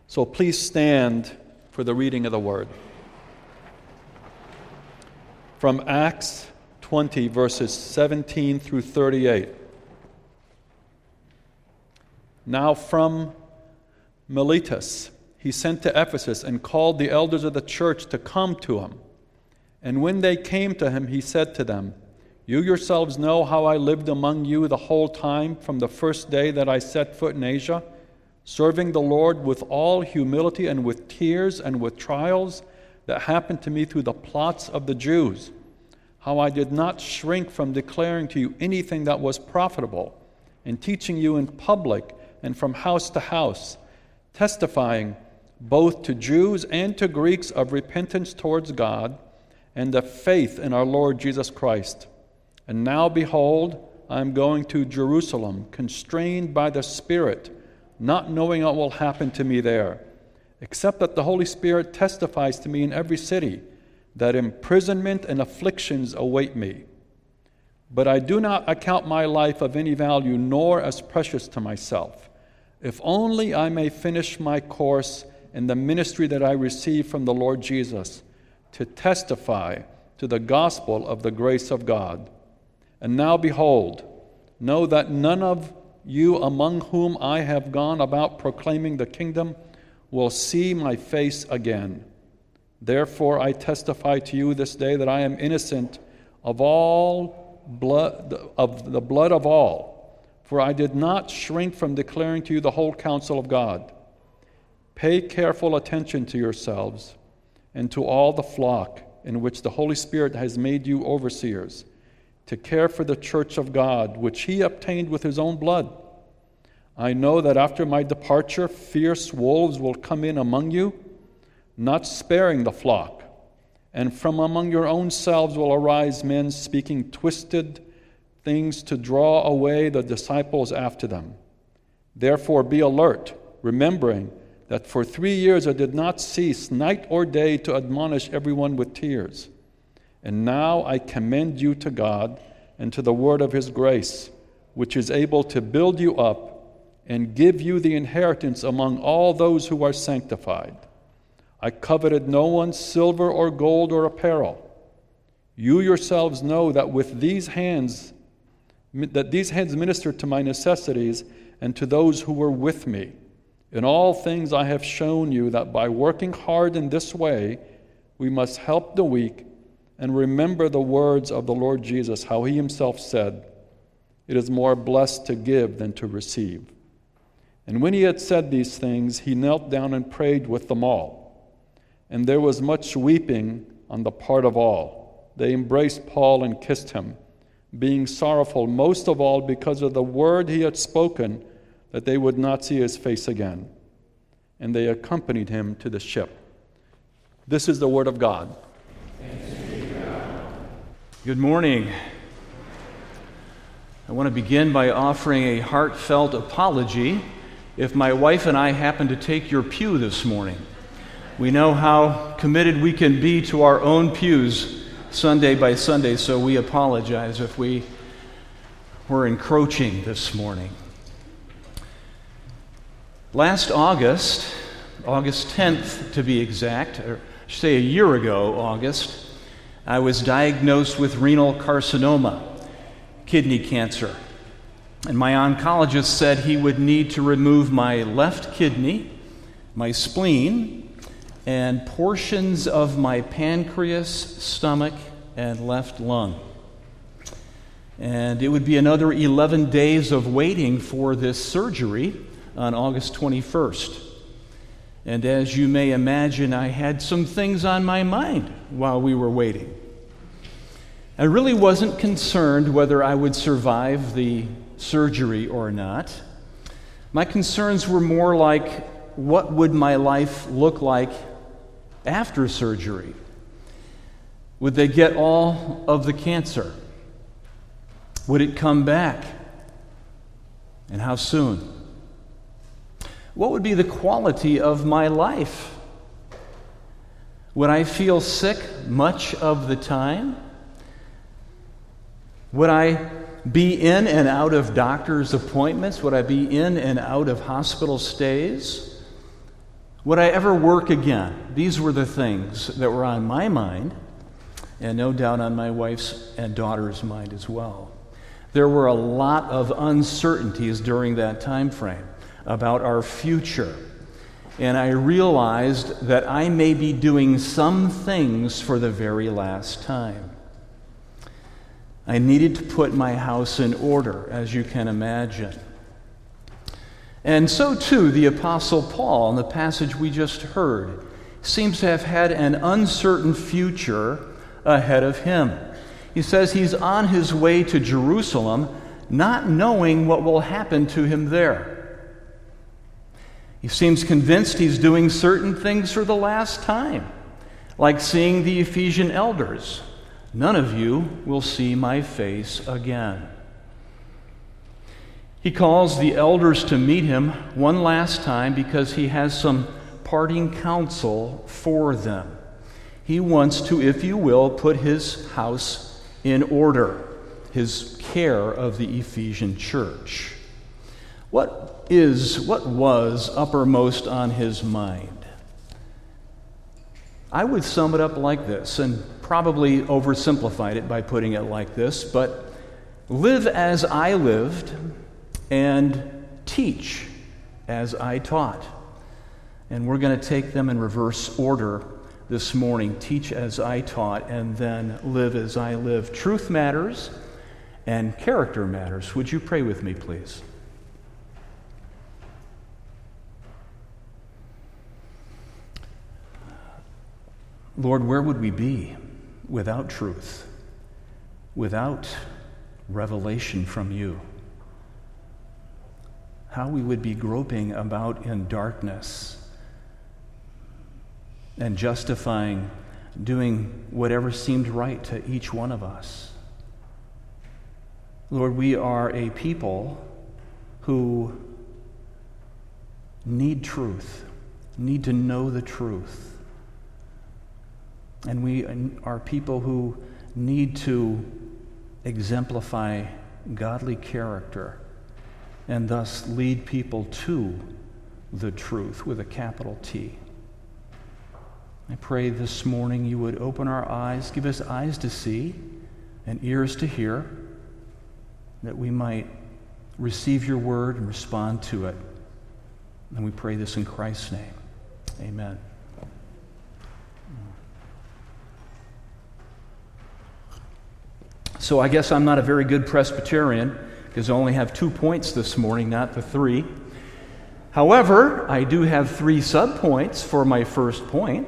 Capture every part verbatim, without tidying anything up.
So please stand for the reading of the Word. From Acts twenty, verses seventeen through thirty-eight. Now from Miletus he sent to Ephesus and called the elders of the church to come to him. And when they came to him, he said to them, "You yourselves know how I lived among you the whole time from the first day that I set foot in Asia, serving the Lord with all humility and with tears and with trials that happened to me through the plots of the Jews, how I did not shrink from declaring to you anything that was profitable, and teaching you in public and from house to house, testifying both to Jews and to Greeks of repentance towards God and of faith in our Lord Jesus Christ. And now, behold, I am going to Jerusalem, constrained by the Spirit, not knowing what will happen to me there, except that the Holy Spirit testifies to me in every city that imprisonment and afflictions await me. But I do not account my life of any value, nor as precious to myself, if only I may finish my course in the ministry that I received from the Lord Jesus, to testify to the gospel of the grace of God. And now, behold, know that none of you among whom I have gone about proclaiming the kingdom will see my face again. Therefore I testify to you this day that I am innocent of all blood, of the blood of all, for I did not shrink from declaring to you the whole counsel of God. Pay careful attention to yourselves and to all the flock in which the Holy Spirit has made you overseers, to care for the church of God, which he obtained with his own blood. I know that after my departure, fierce wolves will come in among you, not sparing the flock. And from among your own selves will arise men speaking twisted things to draw away the disciples after them. Therefore be alert, remembering that for three years I did not cease night or day to admonish everyone with tears. And now I commend you to God and to the word of his grace, which is able to build you up and give you the inheritance among all those who are sanctified. I coveted no one's silver or gold or apparel. You yourselves know that with these hands, that these hands ministered to my necessities and to those who were with me. In all things I have shown you that by working hard in this way, we must help the weak and remember the words of the Lord Jesus, how he himself said, "It is more blessed to give than to receive." And when he had said these things, he knelt down and prayed with them all. And there was much weeping on the part of all. They embraced Paul and kissed him, being sorrowful most of all because of the word he had spoken, that they would not see his face again. And they accompanied him to the ship. This is the word of God. Good morning. I want to begin by offering a heartfelt apology if my wife and I happen to take your pew this morning. We know how committed we can be to our own pews Sunday by Sunday, so we apologize if we were encroaching this morning. Last August, August tenth to be exact, or I should say a year ago, August, I was diagnosed with renal carcinoma, kidney cancer. And my oncologist said he would need to remove my left kidney, my spleen, and portions of my pancreas, stomach, and left lung. And it would be another eleven days of waiting for this surgery on August twenty-first. And as you may imagine, I had some things on my mind while we were waiting. I really wasn't concerned whether I would survive the surgery or not. My concerns were more like, what would my life look like after surgery? Would they get all of the cancer? Would it come back? And how soon? What would be the quality of my life? Would I feel sick much of the time? Would I be in and out of doctor's appointments? Would I be in and out of hospital stays? Would I ever work again? These were the things that were on my mind, and no doubt on my wife's and daughter's mind as well. There were a lot of uncertainties during that time frame about our future. And I realized that I may be doing some things for the very last time. I needed to put my house in order, as you can imagine. And so too, the Apostle Paul, in the passage we just heard, seems to have had an uncertain future ahead of him. He says he's on his way to Jerusalem, not knowing what will happen to him there. He seems convinced he's doing certain things for the last time, like seeing the Ephesian elders. None of you will see my face again. He calls the elders to meet him one last time because he has some parting counsel for them. He wants to, if you will, put his house in order, his care of the Ephesian church. What is, what was uppermost on his mind? I would sum it up like this, and probably oversimplified it by putting it like this, but live as I lived and teach as I taught. And we're going to take them in reverse order this morning. Teach as I taught, and then live as I live. Truth matters, and character matters. Would you pray with me, please? Lord, where would we be without truth, without revelation from you? How we would be groping about in darkness and justifying doing whatever seemed right to each one of us. Lord, we are a people who need truth, need to know the truth. And we are people who need to exemplify godly character and thus lead people to the truth with a capital T. I pray this morning you would open our eyes, give us eyes to see and ears to hear, that we might receive your word and respond to it. And we pray this in Christ's name. Amen. So I guess I'm not a very good Presbyterian because I only have two points this morning, not the three. However, I do have three subpoints for my first point.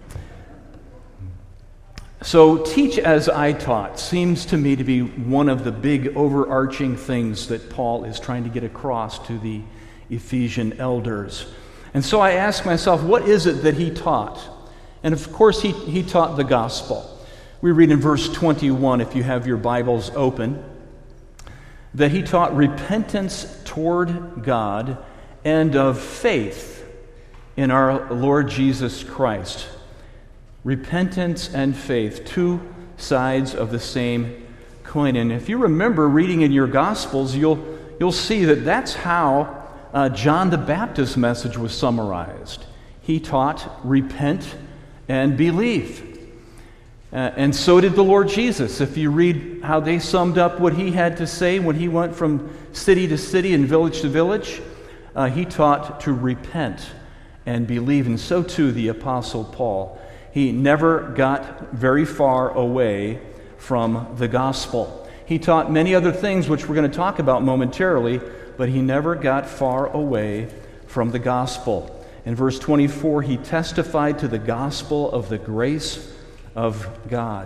So teach as I taught seems to me to be one of the big overarching things that Paul is trying to get across to the Ephesian elders. And so I ask myself, what is it that he taught? And of course, he, he taught the gospel. We read in verse twenty-one, if you have your Bibles open, that he taught repentance toward God and of faith in our Lord Jesus Christ. Repentance and faith, two sides of the same coin. And if you remember reading in your Gospels, you'll, you'll see that that's how uh, John the Baptist's message was summarized. He taught, repent and believe. Uh, and so did the Lord Jesus. If you read how they summed up what he had to say when he went from city to city and village to village, uh, he taught to repent and believe. And so too the Apostle Paul. He never got very far away from the gospel. He taught many other things, which we're going to talk about momentarily, but he never got far away from the gospel. In verse twenty-four, he testified to the gospel of the grace of God.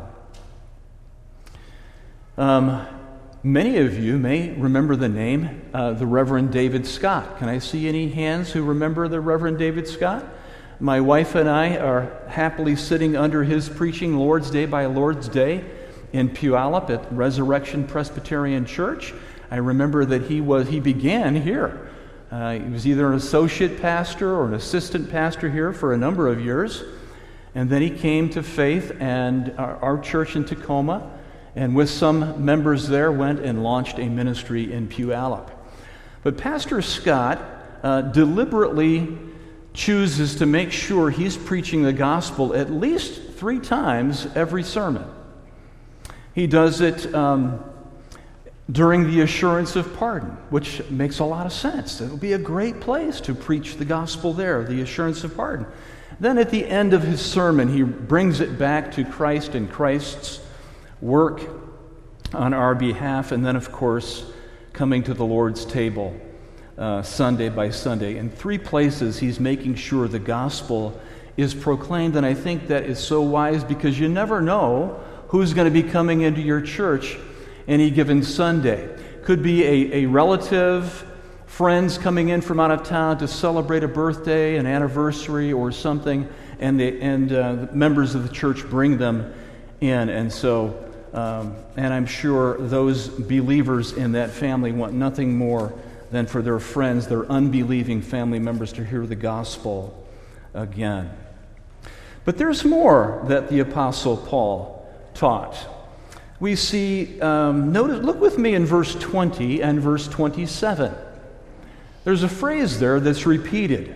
Um, many of you may remember the name, uh, the Reverend David Scott. Can I see any hands who remember the Reverend David Scott? My wife and I are happily sitting under his preaching Lord's Day by Lord's Day in Puyallup at Resurrection Presbyterian Church. I remember that he was he began here. Uh, he was either an associate pastor or an assistant pastor here for a number of years. And then he came to faith and our, our church in Tacoma, and with some members there went and launched a ministry in Puyallup. But Pastor Scott uh, deliberately chooses to make sure he's preaching the gospel at least three times every sermon. He does it um, during the assurance of pardon, which makes a lot of sense. It would be a great place to preach the gospel there, the assurance of pardon. Then at the end of his sermon, he brings it back to Christ and Christ's work on our behalf, and then, of course, coming to the Lord's table uh, Sunday by Sunday. In three places, he's making sure the gospel is proclaimed, and I think that is so wise because you never know who's going to be coming into your church any given Sunday. Could be a, a relative, friends coming in from out of town to celebrate a birthday, an anniversary, or something, and the and uh, members of the church bring them in, and so um, and I'm sure those believers in that family want nothing more than for their friends, their unbelieving family members, to hear the gospel again. But there's more that the Apostle Paul taught. We see, um, notice, look with me in verse twenty and verse twenty-seven. There's a phrase there that's repeated.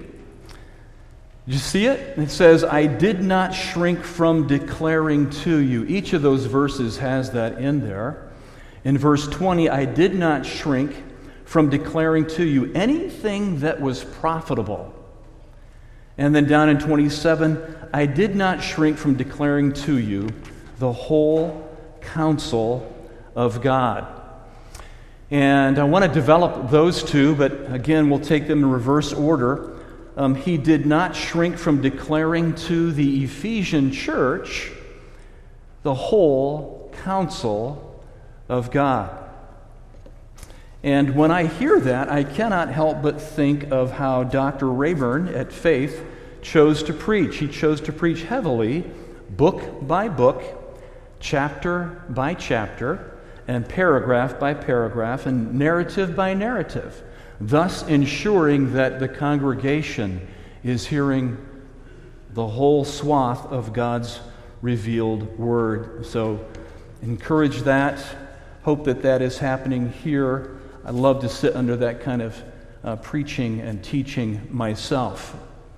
Did you see it? It says, I did not shrink from declaring to you. Each of those verses has that in there. In verse twenty, I did not shrink from declaring to you anything that was profitable. And then down in twenty-seven, I did not shrink from declaring to you the whole counsel of God. And I want to develop those two, but again, we'll take them in reverse order. Um, he did not shrink from declaring to the Ephesian church the whole counsel of God. And when I hear that, I cannot help but think of how Doctor Rayburn at Faith chose to preach. He chose to preach heavily, book by book, chapter by chapter, and paragraph by paragraph, and narrative by narrative, thus ensuring that the congregation is hearing the whole swath of God's revealed word. So encourage that. Hope that that is happening here. I love to sit under that kind of uh, preaching and teaching myself.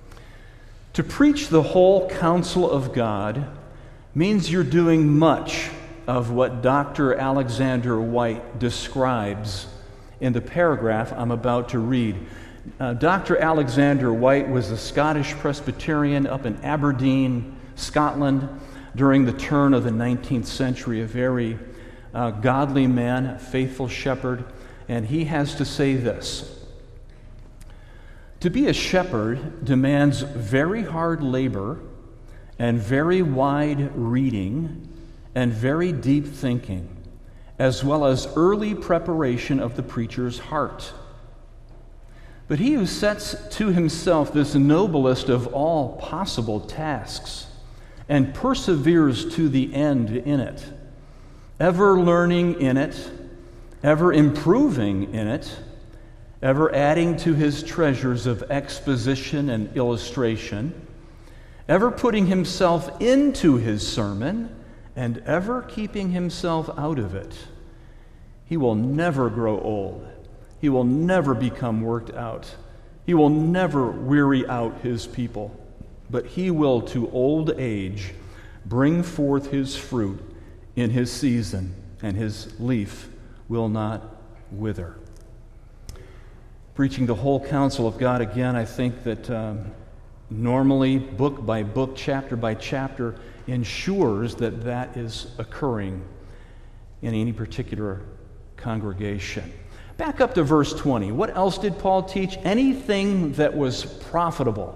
To preach the whole counsel of God means you're doing much of what Doctor Alexander White describes in the paragraph I'm about to read. Uh, Doctor Alexander White was a Scottish Presbyterian up in Aberdeen, Scotland, during the turn of the nineteenth century, a very uh, godly man, a faithful shepherd, and he has to say this. To be a shepherd demands very hard labor and very wide reading and very deep thinking, as well as early preparation of the preacher's heart. But he who sets to himself this noblest of all possible tasks and perseveres to the end in it, ever learning in it, ever improving in it, ever adding to his treasures of exposition and illustration, ever putting himself into his sermon, and ever keeping himself out of it, he will never grow old. He will never become worked out. He will never weary out his people, but he will to old age bring forth his fruit in his season, and his leaf will not wither. Preaching the whole counsel of God again, I think that um, normally, book by book, chapter by chapter, ensures that that is occurring in any particular congregation. Back up to verse twenty. What else did Paul teach? Anything that was profitable.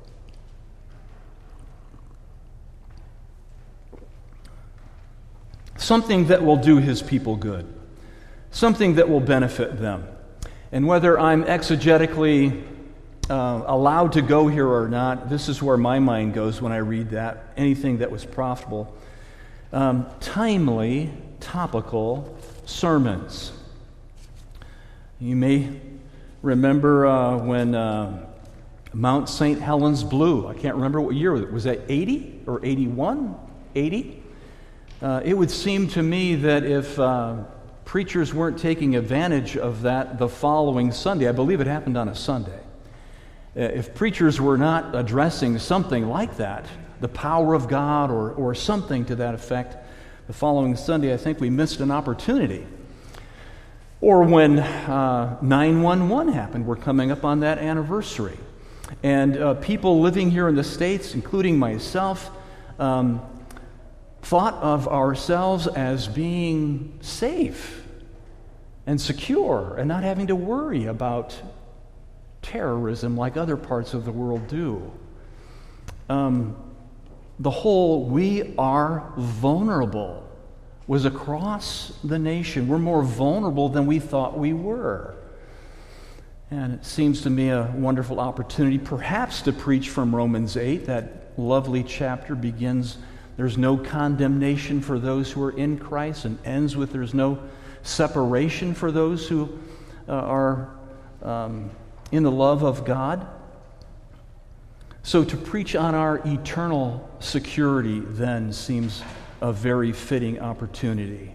Something that will do his people good. Something that will benefit them. And whether I'm exegetically uh, allowed to go here or not, this is where my mind goes when I read that. Anything that was profitable. Um, timely, topical sermons. You may remember uh, when uh, Mount Saint Helens blew. I can't remember what year. Was that eighty or eighty-one? eighty? Uh, it would seem to me that if uh, preachers weren't taking advantage of that the following Sunday, I believe it happened on a Sunday, if preachers were not addressing something like that, the power of God or, or something to that effect, the following Sunday, I think we missed an opportunity. Or when uh, nine one one happened, we're coming up on that anniversary. And uh, people living here in the States, including myself, um, thought of ourselves as being safe and secure and not having to worry about terrorism like other parts of the world do. Um, the whole "we are vulnerable" was across the nation. We're more vulnerable than we thought we were. And it seems to me a wonderful opportunity perhaps to preach from Romans eight. That lovely chapter begins, "There's no condemnation for those who are in Christ," and ends with, "There's no separation for those who uh, are um, in the love of God." So to preach on our eternal security then seems a very fitting opportunity.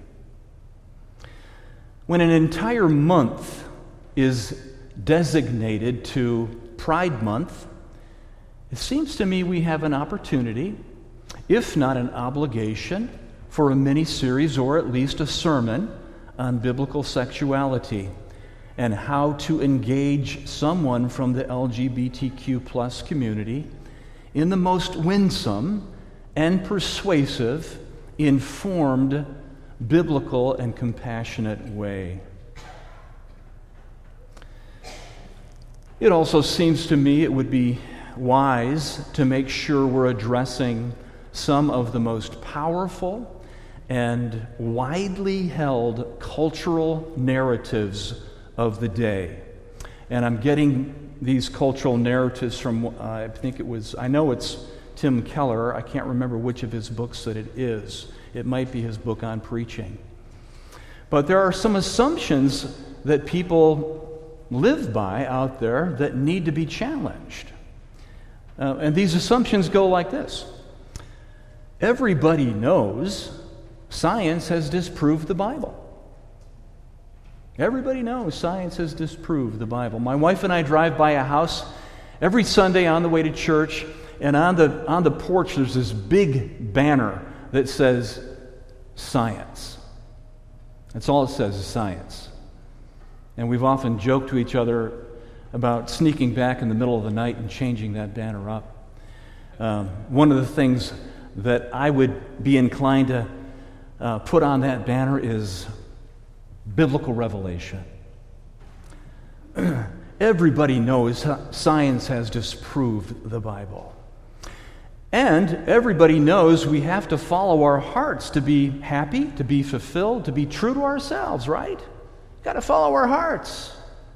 When an entire month is designated to Pride Month, it seems to me we have an opportunity, if not an obligation, for a mini-series or at least a sermon on biblical sexuality and how to engage someone from the L G B T Q plus community in the most winsome and persuasive, informed, biblical, and compassionate way. It also seems to me it would be wise to make sure we're addressing some of the most powerful and widely held cultural narratives of the day. And I'm getting these cultural narratives from, uh, I think it was, I know it's Tim Keller. I can't remember which of his books that it is. It might be his book on preaching. But there are some assumptions that people live by out there that need to be challenged. Uh, and these assumptions go like this. Everybody knows science has disproved the Bible. Everybody knows science has disproved the Bible. My wife and I drive by a house every Sunday on the way to church, and on the on the porch there's this big banner that says science. That's all it says, is science. And we've often joked to each other about sneaking back in the middle of the night and changing that banner up. Um, one of the things that I would be inclined to uh, put on that banner is biblical revelation. Everybody knows science has disproved the Bible. And everybody knows we have to follow our hearts to be happy, to be fulfilled, to be true to ourselves, right? Got to follow our hearts.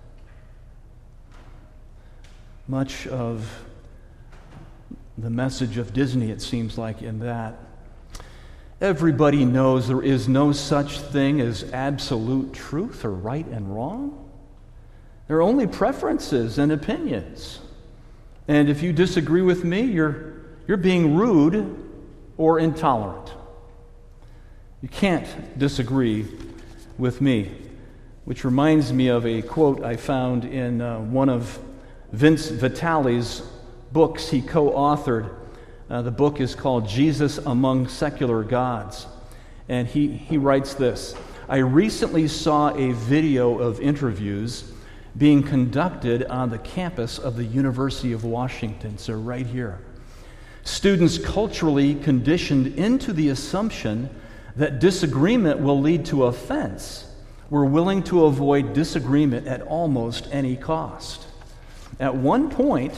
Much of the message of Disney, it seems like, in that. Everybody knows there is no such thing as absolute truth or right and wrong. There are only preferences and opinions. And if you disagree with me, you're you're being rude or intolerant. You can't disagree with me. Which reminds me of a quote I found in uh, one of Vince Vitale's books he co-authored. Uh, the book is called Jesus Among Secular Gods. And he, he writes this: "I recently saw a video of interviews being conducted on the campus of the University of Washington." So right here. Students culturally conditioned into the assumption that disagreement will lead to offense were willing to avoid disagreement at almost any cost. At one point,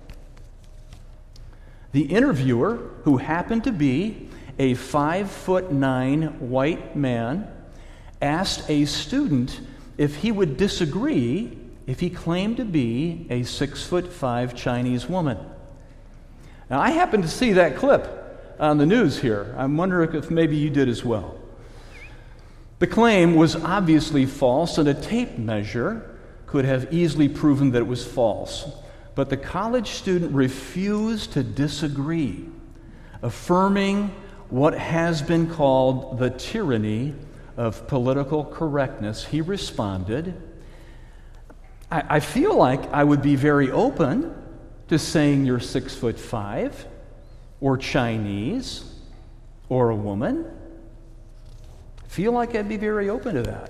the interviewer, who happened to be a five foot nine white man, asked a student if he would disagree if he claimed to be a six foot five Chinese woman. Now, I happened to see that clip on the news here. I'm wondering if maybe you did as well. The claim was obviously false, and a tape measure could have easily proven that it was false. But the college student refused to disagree, affirming what has been called the tyranny of political correctness. He responded, I, I feel like I would be very open to saying you're six foot five, or Chinese, or a woman. I feel like I'd be very open to that.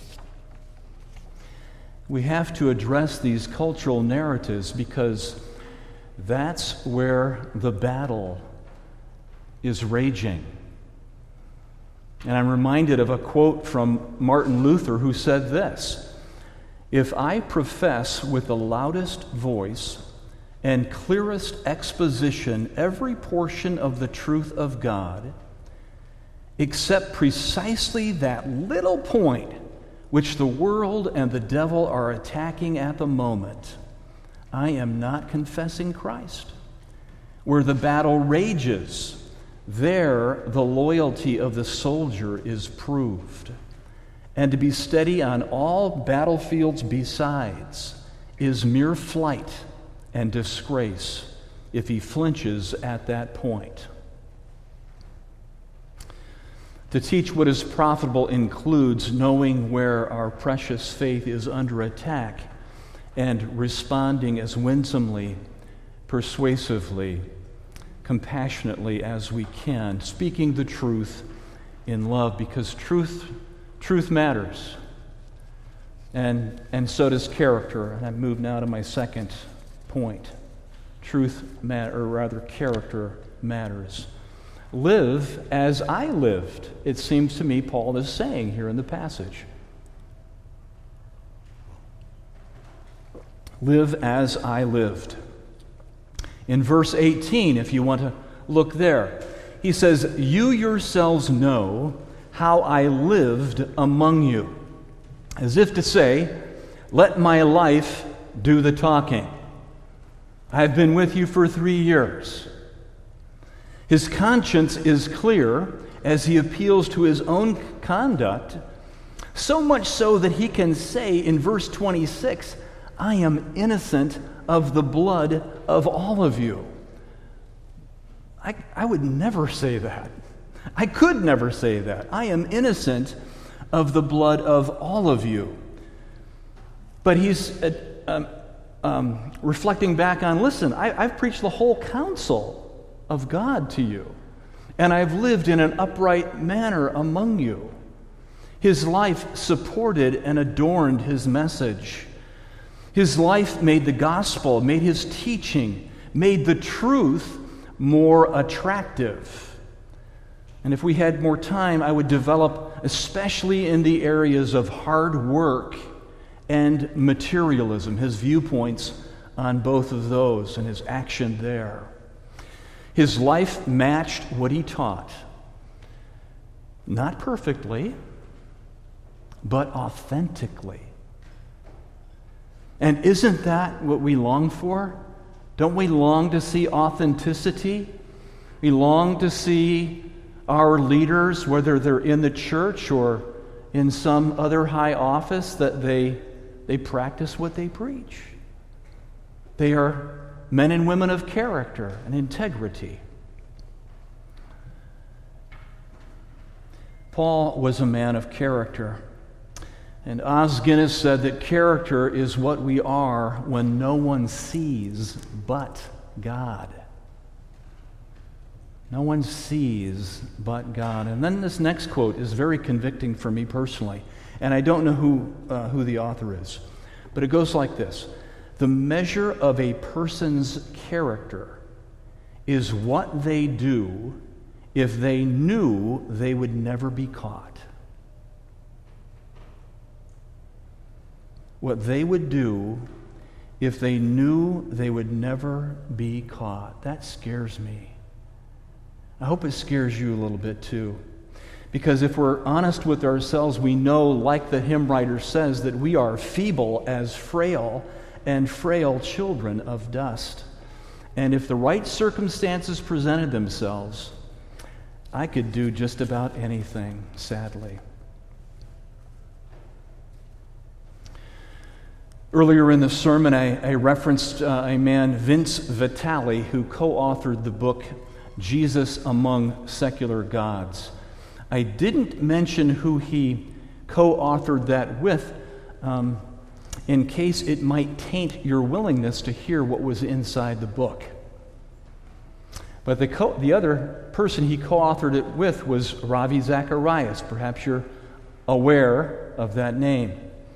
We have to address these cultural narratives because that's where the battle is raging. And I'm reminded of a quote from Martin Luther who said this: "If I profess with the loudest voice and clearest exposition every portion of the truth of God, except precisely that little point which the world and the devil are attacking at the moment, I am not confessing Christ. Where the battle rages, there the loyalty of the soldier is proved. And to be steady on all battlefields besides is mere flight and disgrace if he flinches at that point." To teach what is profitable includes knowing where our precious faith is under attack and responding as winsomely, persuasively, compassionately as we can, speaking the truth in love, because truth truth matters. And, and so does character. And I move now to my second point. Truth matter, or rather character matters. Live as I lived, it seems to me Paul is saying here in the passage. Live as I lived. In verse eighteen, if you want to look there, he says, "You yourselves know how I lived among you." As if to say, let my life do the talking. I've been with you for three years. His conscience is clear as he appeals to his own conduct, so much so that he can say in verse twenty-six, "I am innocent of the blood of all of you." I, I would never say that. I could never say that. I am innocent of the blood of all of you. But he's uh, um, um, reflecting back on, listen, I, I've preached the whole counsel of God to you, and I've lived in an upright manner among you. His life supported and adorned his message. His life made the gospel, made his teaching, made the truth more attractive. And if we had more time, I would develop, especially in the areas of hard work and materialism, his viewpoints on both of those and his action there. His life matched what he taught. Not perfectly, but authentically. And isn't that what we long for? Don't we long to see authenticity? We long to see our leaders, whether they're in the church or in some other high office, that they, they practice what they preach. They are men and women of character and integrity. Paul was a man of character. And Os Guinness said that character is what we are when no one sees but God. No one sees but God. And then this next quote is very convicting for me personally. And I don't know who, uh, who the author is. But it goes like this: "The measure of a person's character is what they do if they knew they would never be caught." What they would do if they knew they would never be caught. That scares me. I hope it scares you a little bit too. Because if we're honest with ourselves, we know, like the hymn writer says, that we are feeble as frail and frail children of dust. And if the right circumstances presented themselves, I could do just about anything, sadly. Earlier in the sermon, I, I referenced uh, a man, Vince Vitale, who co-authored the book Jesus Among Secular Gods. I didn't mention who he co-authored that with um, in case it might taint your willingness to hear what was inside the book. But the, co- the other person he co-authored it with was Ravi Zacharias. Perhaps you're aware of that name.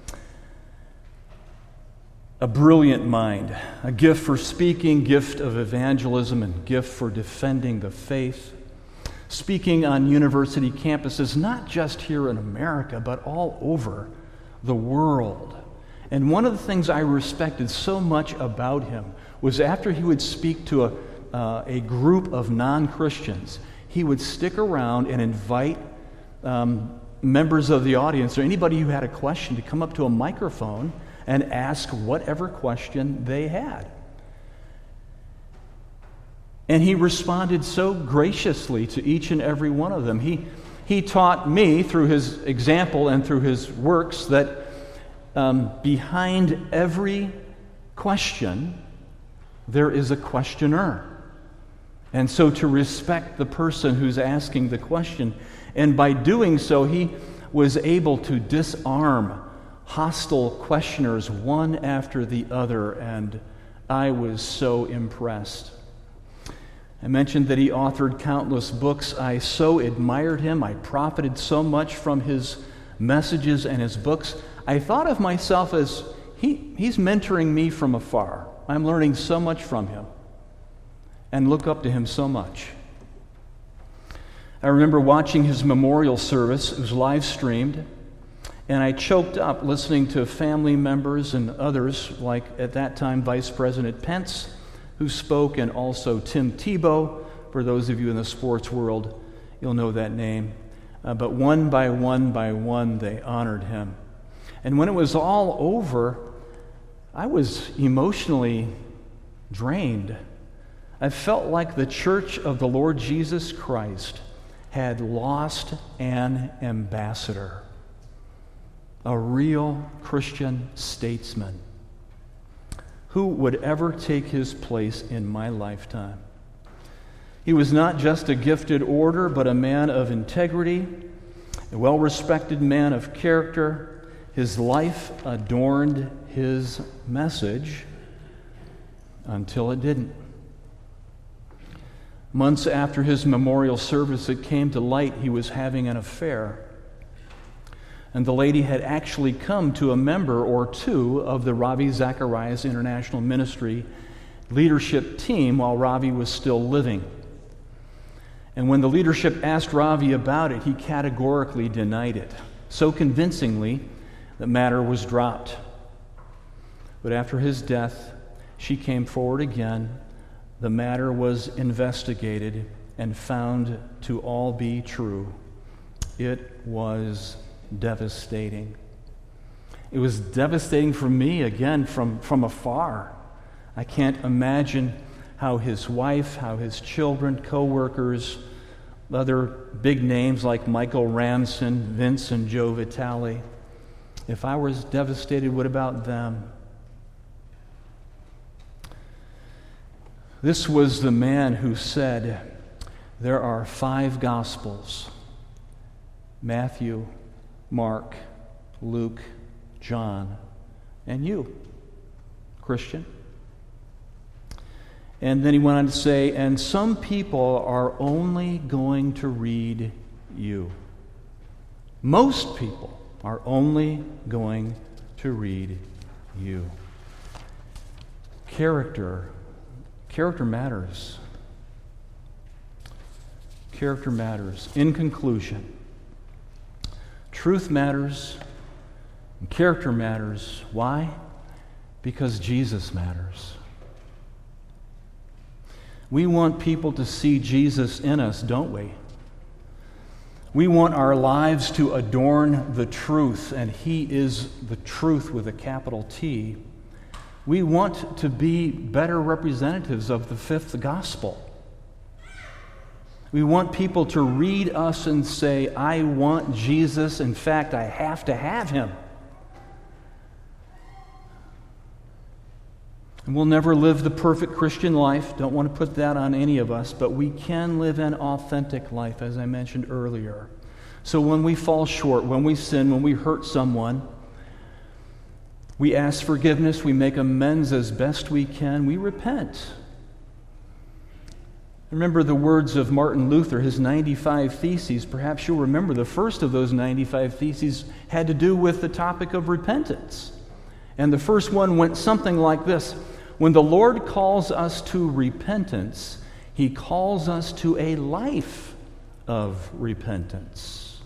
A brilliant mind, a gift for speaking, gift of evangelism, and gift for defending the faith. Speaking on university campuses, not just here in America, but all over the world. And one of the things I respected so much about him was after he would speak to a, uh, a group of non-Christians, he would stick around and invite um, members of the audience or anybody who had a question to come up to a microphone and ask whatever question they had. And he responded so graciously to each and every one of them. He, he taught me through his example and through his works that um, behind every question, there is a questioner. And so to respect the person who's asking the question. And by doing so, he was able to disarm hostile questioners one after the other. And I was so impressed. I mentioned that he authored countless books. I so admired him. I profited so much from his messages and his books. I thought of myself as he, he's mentoring me from afar. I'm learning so much from him and look up to him so much. I remember watching his memorial service. It was live streamed, and I choked up listening to family members and others, like at that time Vice President Pence, who spoke, and also Tim Tebow. For those of you in the sports world, you'll know that name. Uh, but one by one by one, they honored him. And when it was all over, I was emotionally drained. I felt like the Church of the Lord Jesus Christ had lost an ambassador, a real Christian statesman. Who would ever take his place in my lifetime? He was not just a gifted orator, but a man of integrity, a well-respected man of character. His life adorned his message until it didn't. Months after his memorial service, it came to light he was having an affair. And the lady had actually come to a member or two of the Ravi Zacharias International Ministry leadership team while Ravi was still living. And when the leadership asked Ravi about it, he categorically denied it, so convincingly the matter was dropped. But after his death, she came forward again. The matter was investigated and found to all be true. It was devastating. It was devastating for me, again, from, from afar. I can't imagine how his wife, how his children, co-workers, other big names like Michael Ramson, Vince and Joe Vitale, if I was devastated, what about them? This was the man who said, there are five Gospels: Matthew, Mark, Luke, John, and you, Christian. And then he went on to say, and some people are only going to read you. Most people are only going to read you. Character. Character matters. Character matters. In conclusion, truth matters, and character matters. Why? Because Jesus matters. We want people to see Jesus in us, don't we? We want our lives to adorn the truth, and He is the truth with a capital T. We want to be better representatives of the fifth gospel. We want people to read us and say, I want Jesus. In fact, I have to have Him. And we'll never live the perfect Christian life. Don't want to put that on any of us, but we can live an authentic life, as I mentioned earlier. So when we fall short, when we sin, when we hurt someone, We ask forgiveness, we make amends as best we can, we repent. Remember the words of Martin Luther, his ninety-five Theses. Perhaps you'll remember the first of those ninety-five Theses had to do with the topic of repentance. And the first one went something like this: when the Lord calls us to repentance, He calls us to a life of repentance.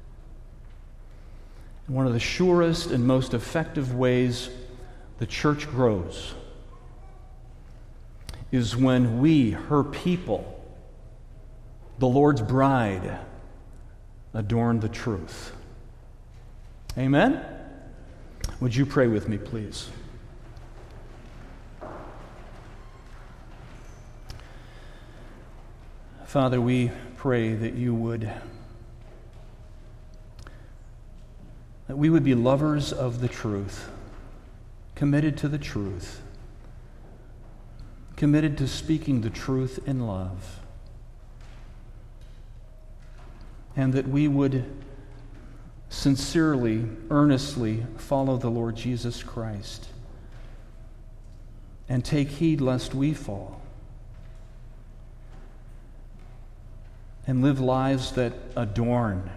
One of the surest and most effective ways the church grows is when we, her people, the Lord's bride, adorn the truth. Amen? Would you pray with me, please? Father, we pray that you would, that we would be lovers of the truth, committed to the truth, committed to speaking the truth in love, and that we would sincerely, earnestly follow the Lord Jesus Christ and take heed lest we fall, and live lives that adorn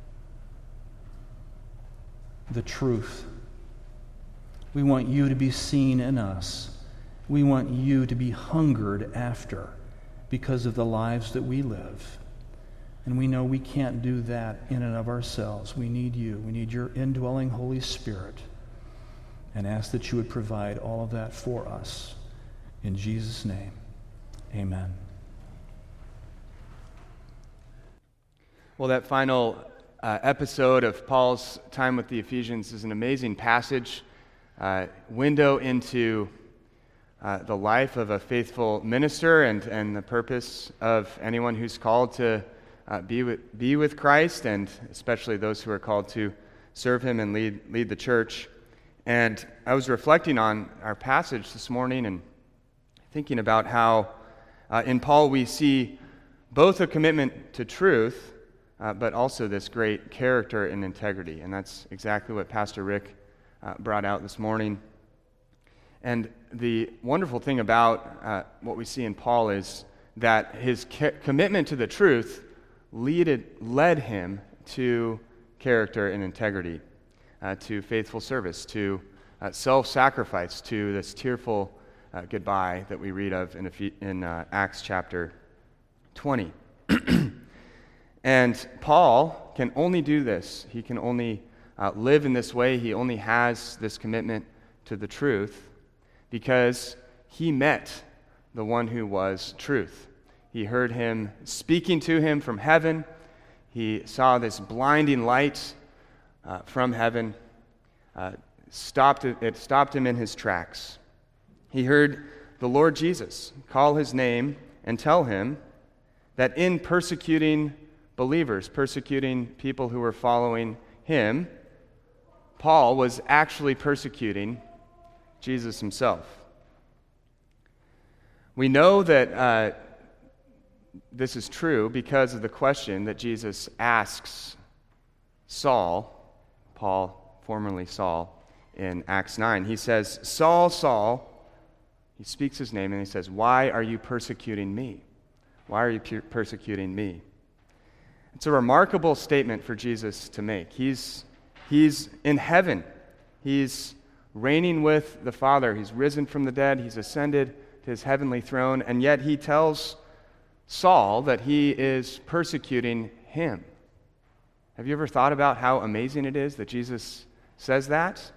the truth. We want you to be seen in us. We want you to be hungered after because of the lives that we live. And we know we can't do that in and of ourselves. We need you. We need your indwelling Holy Spirit. And ask that you would provide all of that for us. In Jesus' name, amen. Well, that final uh, episode of Paul's time with the Ephesians is an amazing passage, uh, window into uh, the life of a faithful minister and, and the purpose of anyone who's called to uh, be with, be with Christ, and especially those who are called to serve him and lead, lead the church. And I was reflecting on our passage this morning and thinking about how uh, in Paul we see both a commitment to truth, uh, but also this great character and integrity. And that's exactly what Pastor Rick uh, brought out this morning. And the wonderful thing about uh, what we see in Paul is that his ca- commitment to the truth leaded, led him to character and integrity, uh, to faithful service, to uh, self-sacrifice, to this tearful uh, goodbye that we read of in, in uh, Acts chapter twenty. And Paul can only do this. He can only uh, live in this way. He only has this commitment to the truth because he met the one who was truth. He heard him speaking to him from heaven. He saw this blinding light uh, from heaven. Uh, stopped it, it stopped him in his tracks. He heard the Lord Jesus call his name and tell him that in persecuting believers, persecuting people who were following him, Paul was actually persecuting Jesus himself. We know that uh, this is true because of the question that Jesus asks Saul, Paul, formerly Saul, in Acts nine. He says, Saul, Saul, he speaks his name and he says, why are you persecuting me? Why are you per- persecuting me? It's a remarkable statement for Jesus to make. He's, he's in heaven. He's reigning with the Father. He's risen from the dead. He's ascended to his heavenly throne. And yet he tells Saul that he is persecuting him. Have you ever thought about how amazing it is that Jesus says that?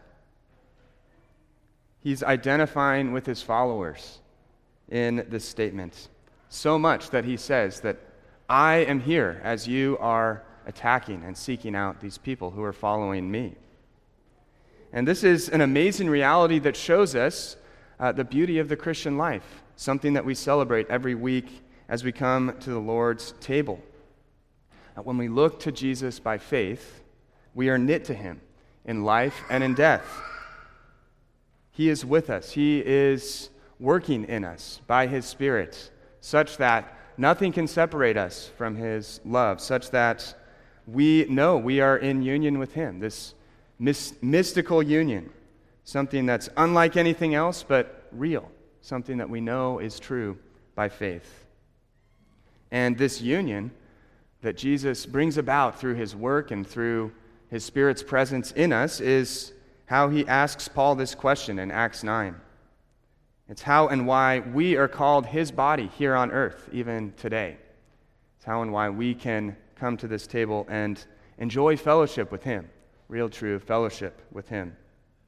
He's identifying with his followers in this statement. So much that he says that I am here as you are attacking and seeking out these people who are following me. And this is an amazing reality that shows us uh, the beauty of the Christian life, something that we celebrate every week as we come to the Lord's table. Uh, when we look to Jesus by faith, we are knit to him in life and in death. He is with us. He is working in us by his Spirit, such that nothing can separate us from his love, such that we know we are in union with him, this mis- mystical union something that's unlike anything else but real, something that we know is true by faith. And this union that Jesus brings about through his work and through his Spirit's presence in us is how he asks Paul this question in Acts nine. It's how and why we are called his body here on earth, even today. It's how and why we can come to this table and enjoy fellowship with him, real, true fellowship with him.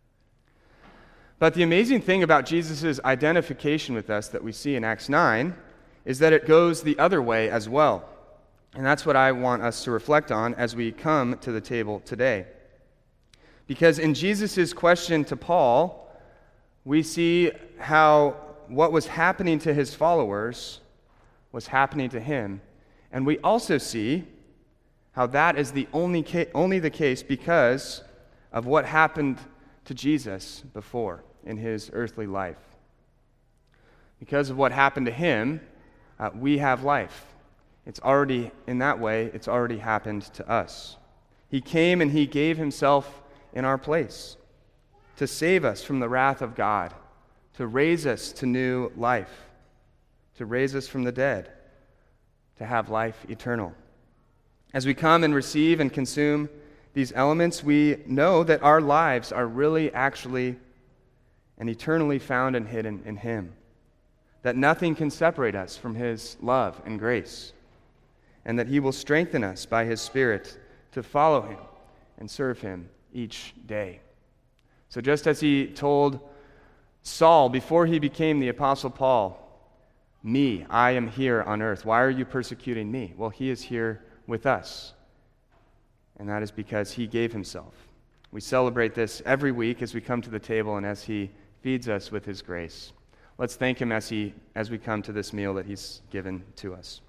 But the amazing thing about Jesus' identification with us that we see in Acts nine is that it goes the other way as well. And that's what I want us to reflect on as we come to the table today. Because in Jesus' question to Paul, we see how what was happening to his followers was happening to him. And we also see how that is the only ca- only the case because of what happened to Jesus before in his earthly life. Because of what happened to him, uh, we have life. It's already, in that way, it's already happened to us. He came and he gave himself in our place to save us from the wrath of God, to raise us to new life, to raise us from the dead, to have life eternal. As we come and receive and consume these elements, we know that our lives are really, actually, and eternally found and hidden in him, that nothing can separate us from his love and grace, and that he will strengthen us by his Spirit to follow him and serve him each day. So just as he told Saul before he became the Apostle Paul, "Me, I am here on earth. Why are you persecuting me?" Well, he is here with us. And that is because he gave himself. We celebrate this every week as we come to the table and as he feeds us with his grace. Let's thank him as he as we come to this meal that he's given to us.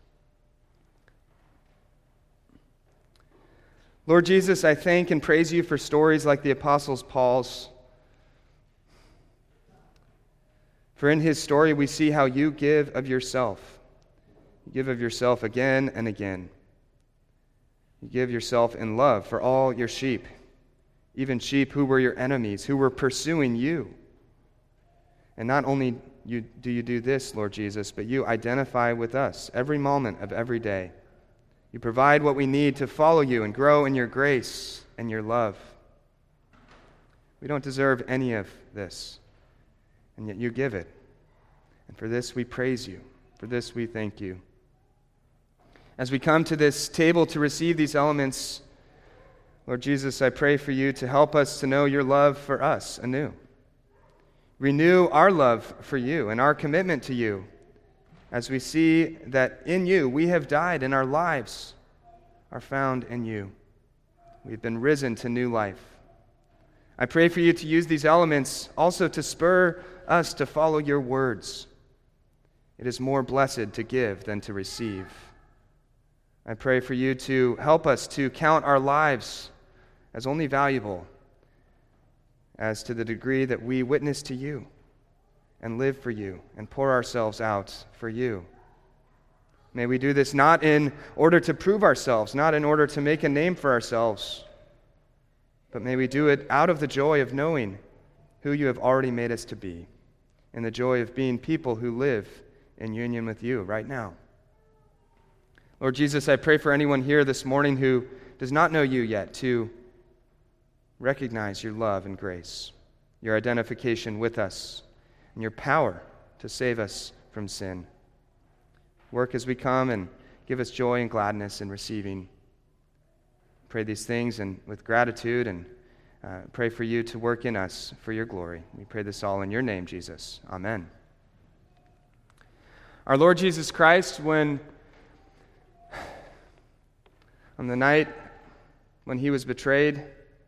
Lord Jesus, I thank and praise you for stories like the Apostle Paul's. For in his story we see how you give of yourself. You give of yourself again and again. You give yourself in love for all your sheep, even sheep who were your enemies, who were pursuing you. And not only you, do you do this, Lord Jesus, but you identify with us every moment of every day. You provide what we need to follow you and grow in your grace and your love. We don't deserve any of this, and yet you give it. And for this we praise you. For this we thank you. As we come to this table to receive these elements, Lord Jesus, I pray for you to help us to know your love for us anew. Renew our love for you and our commitment to you, as we see that in you we have died and our lives are found in you. We've been risen to new life. I pray for you to use these elements also to spur us to follow your words. It is more blessed to give than to receive. I pray for you to help us to count our lives as only valuable as to the degree that we witness to you and live for you and pour ourselves out for you. May we do this not in order to prove ourselves, not in order to make a name for ourselves, but may we do it out of the joy of knowing who you have already made us to be, and the joy of being people who live in union with you right now. Lord Jesus, I pray for anyone here this morning who does not know you yet to recognize your love and grace, your identification with us, and your power to save us from sin. Work as we come and give us joy and gladness in receiving. Pray these things and with gratitude, and uh, pray for you to work in us for your glory. We pray this all in your name, Jesus. Amen. Our Lord Jesus Christ, when on the night when he was betrayed,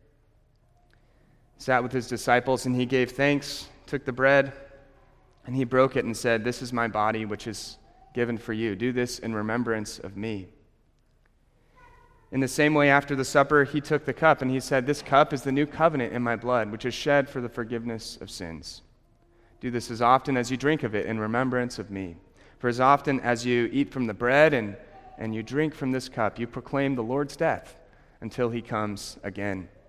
sat with his disciples, and he gave thanks, took the bread, and he broke it and said, "This is my body, which is given for you. Do this in remembrance of me." In the same way, after the supper, he took the cup, and he said, "This cup is the new covenant in my blood, which is shed for the forgiveness of sins. Do this as often as you drink of it in remembrance of me. For as often as you eat from the bread and, and you drink from this cup, you proclaim the Lord's death until he comes again."